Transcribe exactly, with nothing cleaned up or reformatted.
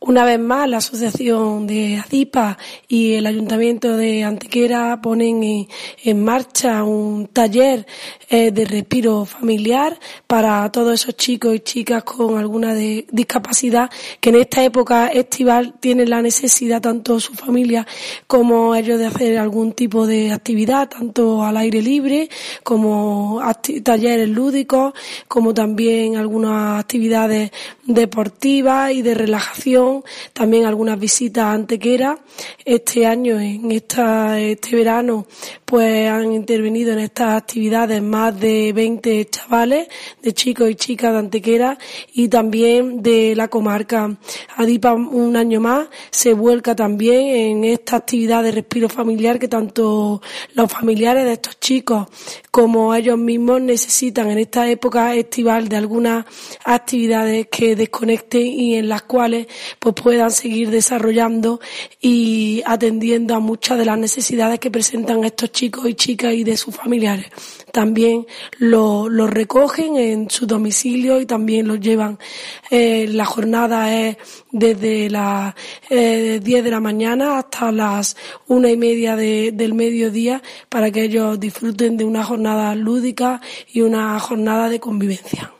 Una vez más, la Asociación de ADIPA y el Ayuntamiento de Antequera ponen en, en marcha un taller eh, de respiro familiar para todos esos chicos y chicas con alguna de, discapacidad que en esta época estival tienen la necesidad, tanto su familia como ellos, de hacer algún tipo de actividad, tanto al aire libre como acti- talleres lúdicos, como también algunas actividades deportivas y de relajación, también algunas visitas a Antequera. Este año, en esta, este verano, pues han intervenido en estas actividades más de veinte chavales, de chicos y chicas de Antequera y también de la comarca. ADIPA un año más se vuelca también en esta actividad de respiro familiar que tanto los familiares de estos chicos como ellos mismos necesitan en esta época estival, de algunas actividades que desconecten y en las cuales pues puedan seguir desarrollando y atendiendo a muchas de las necesidades que presentan estos chicos y chicas y de sus familiares. También los lo recogen en su domicilio y también los llevan. Eh, la jornada es desde las eh, diez de la mañana hasta las una y media de, del mediodía, para que ellos disfruten de una jornada lúdica y una jornada de convivencia.